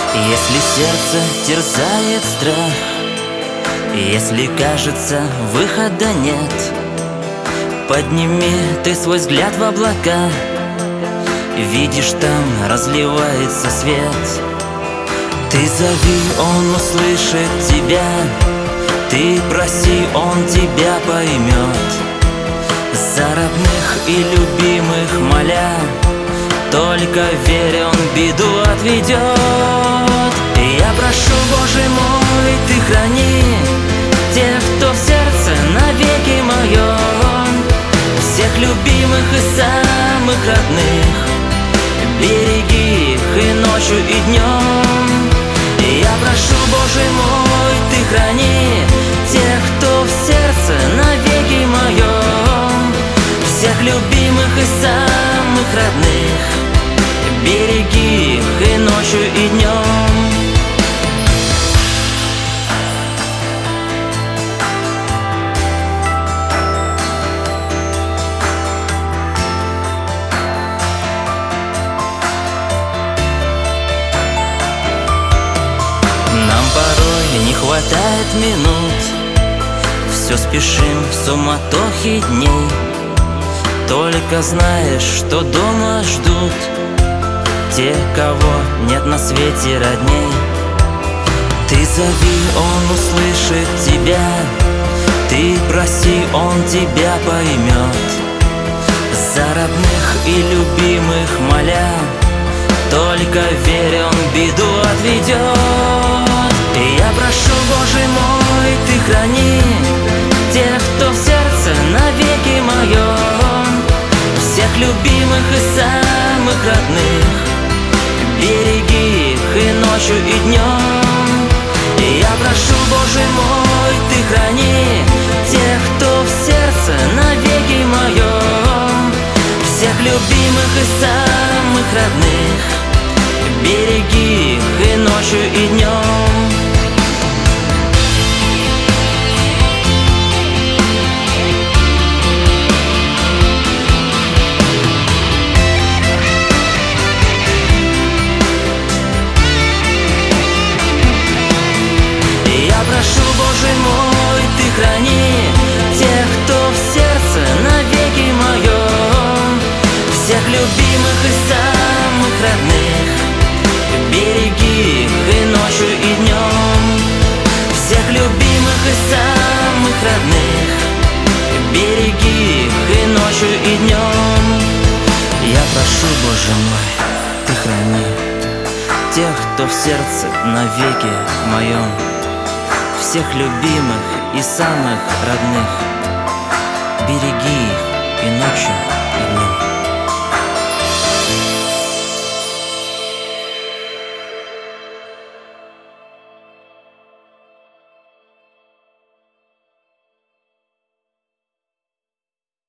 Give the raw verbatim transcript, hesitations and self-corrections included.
Если сердце терзает страх, если кажется выхода нет, подними ты свой взгляд в облака. Видишь, там разливается свет. Ты зови, он услышит тебя. Ты проси, он тебя поймет. За родных и любимых моля, только верь, он беду отведет. Я прошу, Боже мой, ты храни тех, кто в сердце навеки моем, всех любимых и самых родных. Береги их и ночью, и днем. Я прошу, Боже мой, ты храни тех, кто в сердце навеки моем, всех любимых и самых родных. Береги их и ночью, и днем. Нам порой не хватает минут, все спешим в суматохе дней. Только знаешь, что дома ждут те, кого нет на свете родней. Ты зови, он услышит тебя. Ты проси, он тебя поймет. За родных и любимых моля, только верь, он беду отведет. Я прошу, Боже мой, ты храни тех, кто в сердце навеки моем, всех любимых и самых родных. Береги их и ночью, и днем. Я прошу, Боже мой, ты храни тех, кто в сердце навеки моем, всех любимых и самых родных. Береги их и ночью, и днем. Прошу, Боже мой, ты храни тех, кто в сердце навеки моем, всех любимых и самых родных. Береги их и ночью, и днем, всех любимых и самых родных. Береги их и ночью, и днем. Я прошу, Боже мой, ты храни тех, кто в сердце навеки моем, всех любимых и самых родных. Береги их и ночью, и днем.